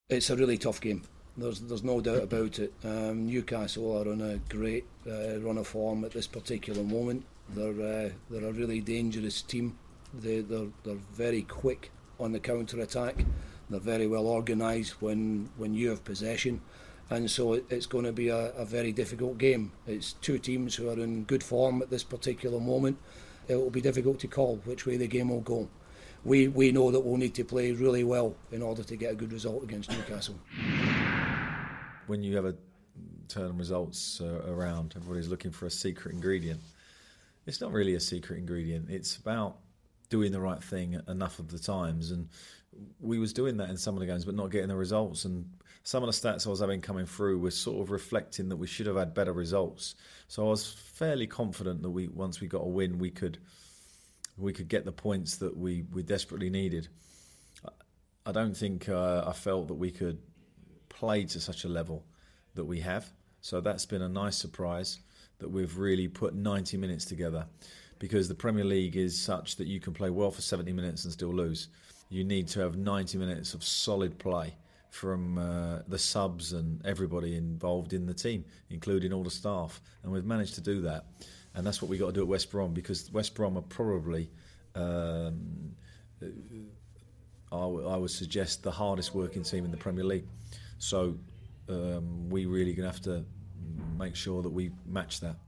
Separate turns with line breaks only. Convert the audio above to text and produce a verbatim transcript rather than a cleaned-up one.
It's a really tough game. There's there's no doubt about it. Um, Newcastle are on a great uh, run of form at this particular moment. They're uh, they're a really dangerous team. They they're they're very quick on the counter attack. They're very well organised when when you have possession, and so it, it's going to be a, a very difficult game. It's two teams who are in good form at this particular moment. It will be difficult to call which way the game will go. We we know that we'll need to play really well in order to get a good result against Newcastle.
When you ever turn results uh, around, everybody's looking for a secret ingredient. It's not really a secret ingredient. It's about doing the right thing enough of the times, and we was doing that in some of the games, but not getting the results. And some of the stats I was having coming through was sort of reflecting that we should have had better results. So I was fairly confident that we, once we got a win, we could we could get the points that we, we desperately needed. I don't think uh, I felt that we could play to such a level that we have. So that's been a nice surprise that we've really put ninety minutes together, because the Premier League is such that you can play well for seventy minutes and still lose. You need to have ninety minutes of solid play from uh, the subs and everybody involved in the team, including all the staff. And we've managed to do that. And that's what we've got to do at West Brom, because West Brom are probably, um, I, I would suggest, the hardest working team in the Premier League. So um, we really going to have to make sure that we match that.